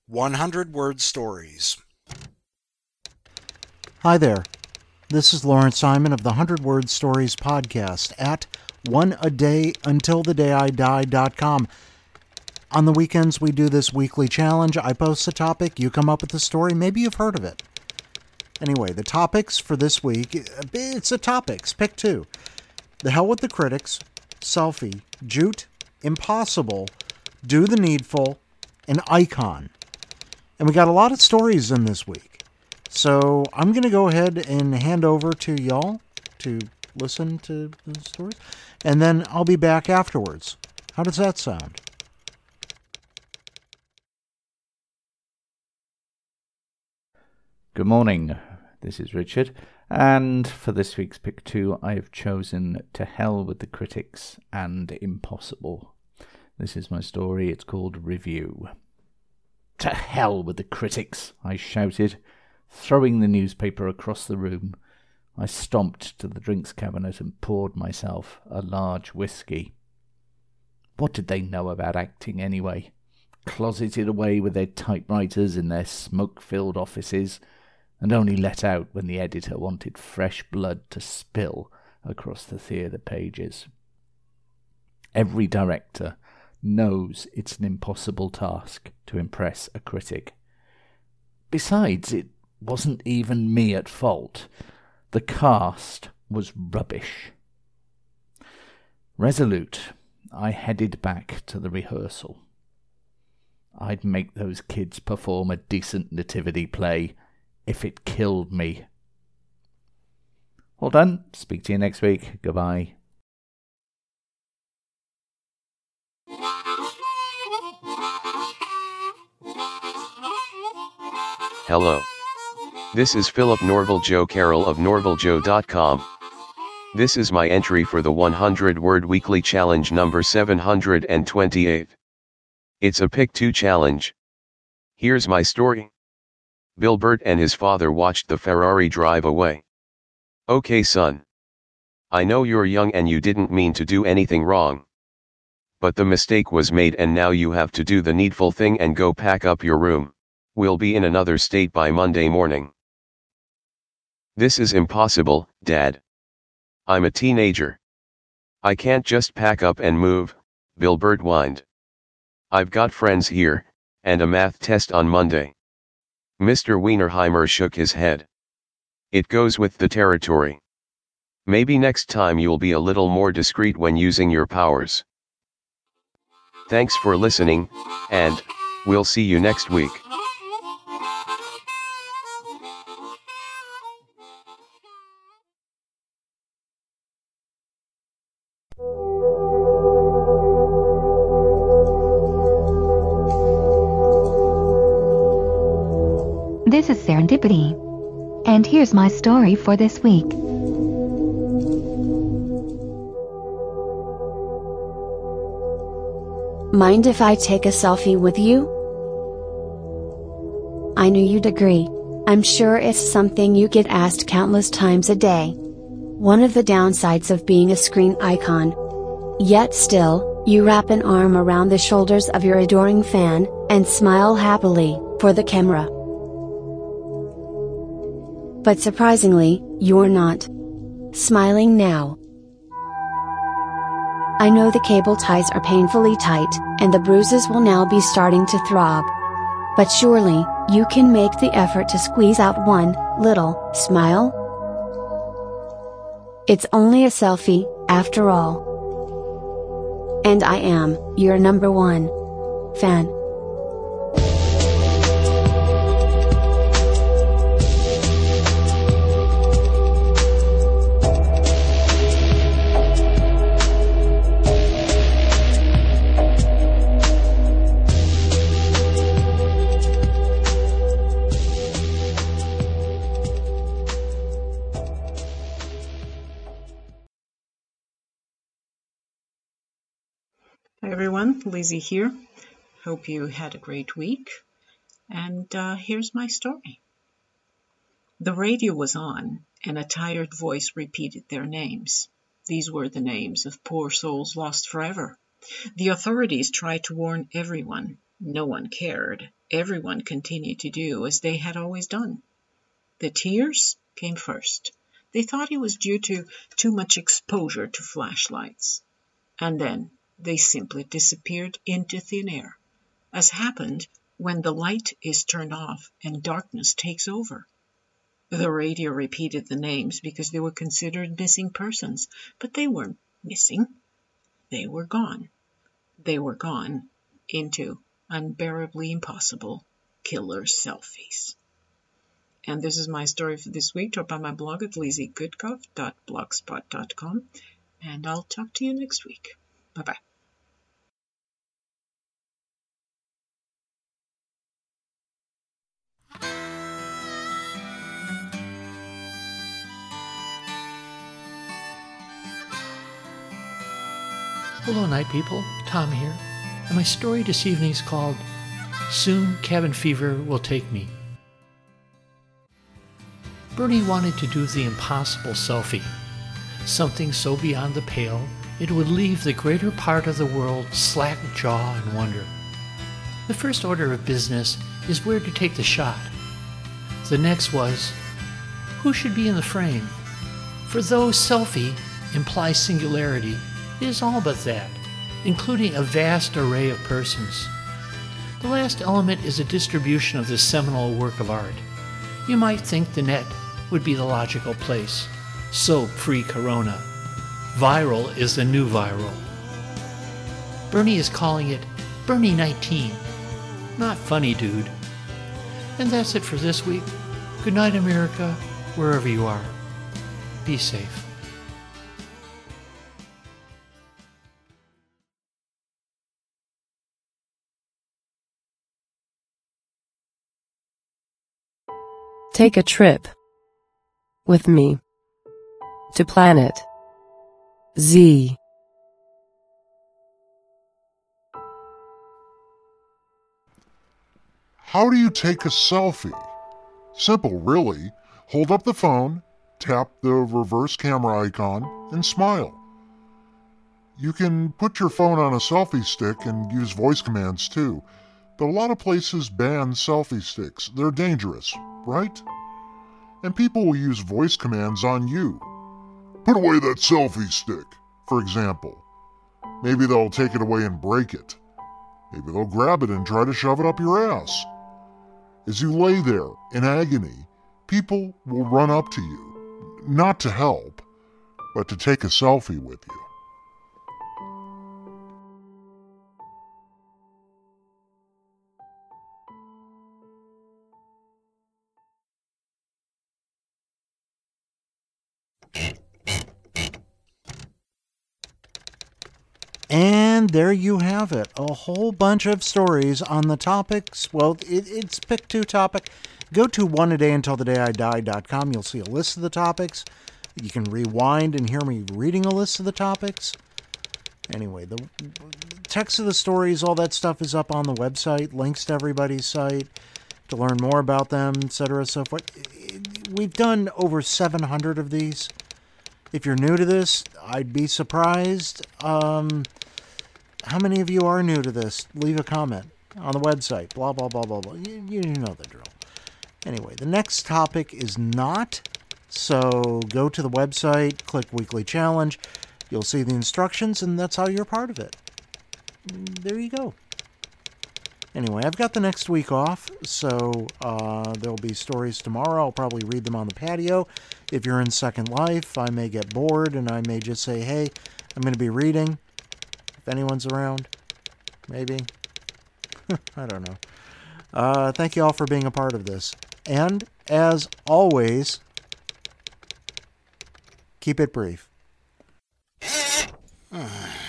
100-word stories. Hi there. This is Lawrence Simon of the 100-word stories podcast at oneadayuntilthedayidie.com. On the weekends, we do this weekly challenge. I post a topic, you come up with a story, maybe you've heard of it. Anyway, the topics for this week, it's a topics, pick two. The Hell with the Critics, Selfie, Jute, Impossible, Do the Needful, and Icon. And we got a lot of stories in this week. So I'm going to go ahead and hand over to y'all to listen to the stories. And then I'll be back afterwards. How does that sound? Good morning, this is Richard, and for this week's Pick 2 I have chosen To Hell with the Critics and Impossible. This is my story, it's called Review. To hell with the critics, I shouted, throwing the newspaper across the room. I stomped to the drinks cabinet and poured myself a large whiskey. What did they know about acting anyway? Closeted away with their typewriters in their smoke-filled offices, and only let out when the editor wanted fresh blood to spill across the theatre pages. Every director knows it's an impossible task to impress a critic. Besides, it wasn't even me at fault. The cast was rubbish. Resolute, I headed back to the rehearsal. I'd make those kids perform a decent nativity play if it killed me. All done. Speak to you next week. Goodbye. Hello. This is Philip Norval Joe Carroll of NorvalJoe.com. This is my entry for the 100-word weekly challenge number 728. It's a Pick 2 challenge. Here's my story. Bill Burt and his father watched the Ferrari drive away. Okay, son. I know you're young and you didn't mean to do anything wrong. But the mistake was made and now you have to do the needful thing and go pack up your room. We'll be in another state by Monday morning. This is impossible, Dad. I'm a teenager. I can't just pack up and move, Bill Burt whined. I've got friends here, and a math test on Monday. Mr. Wienerheimer shook his head. It goes with the territory. Maybe next time you'll be a little more discreet when using your powers. Thanks for listening, and we'll see you next week. This is Serendipity, and here's my story for this week. Mind if I take a selfie with you? I knew you'd agree. I'm sure it's something you get asked countless times a day. One of the downsides of being a screen icon. Yet still, you wrap an arm around the shoulders of your adoring fan, and smile happily, for the camera. But surprisingly, you're not smiling now. I know the cable ties are painfully tight, and the bruises will now be starting to throb. But surely, you can make the effort to squeeze out one little smile? It's only a selfie, after all. And I am your number one fan. Hi everyone, Lizzie here. Hope you had a great week. And here's my story. The radio was on, and a tired voice repeated their names. These were the names of poor souls lost forever. The authorities tried to warn everyone. No one cared. everyone continued to do as they had always done. The tears came first. They thought it was due to too much exposure to flashlights. And then they simply disappeared into thin air, as happened when the light is turned off and darkness takes over. The radio repeated the names because they were considered missing persons, but they weren't missing. They were gone. They were gone into unbearably impossible killer selfies. And this is my story for this week. Drop by my blog at lizziegoodcuff.blogspot.com, and I'll talk to you next week. Bye-bye. Hello, night people. Tom here. And my story this evening is called Soon Cabin Fever Will Take Me. Bernie wanted to do the impossible selfie, something so beyond the pale it would leave the greater part of the world slack jaw and wonder. The first order of business is where to take the shot. The next was, who should be in the frame? For though selfie implies singularity, it is all but that, including a vast array of persons. The last element is a distribution of this seminal work of art. You might think the net would be the logical place. Soap pre-corona. Viral is the new viral. Bernie is calling it Bernie 19. Not funny, dude. And that's it for this week. Good night, America, wherever you are. Be safe. Take a trip with me to Planet Z. How do you take a selfie? Simple, really. Hold up the phone, tap the reverse camera icon, and smile. You can put your phone on a selfie stick and use voice commands too, but a lot of places ban selfie sticks. They're dangerous, right? And people will use voice commands on you. Put away that selfie stick, for example. Maybe they'll take it away and break it. Maybe they'll grab it and try to shove it up your ass. As you lay there in agony, people will run up to you, not to help, but to take a selfie with you. And there you have it. A whole bunch of stories on the topics. Well, it's pick two topic. Go to oneadayuntilthedayidie.com. You'll see a list of the topics. You can rewind and hear me reading a list of the topics. Anyway, the text of the stories, all that stuff is up on the website. Links to everybody's site to learn more about them, etc. So forth. We've done over 700 of these. If you're new to this, I'd be surprised. How many of you are new to this? Leave a comment on the website. Blah, blah, blah, blah, blah. You know the drill. Anyway, the next topic is not. So go to the website, click Weekly Challenge. You'll see the instructions, and that's how you're part of it. There you go. Anyway, I've got the next week off, so there'll be stories tomorrow. I'll probably read them on the patio. If you're in Second Life, I may get bored, and I may just say, hey, I'm going to be reading. If anyone's around, maybe. I don't know. Thank you all for being a part of this. And, as always, keep it brief.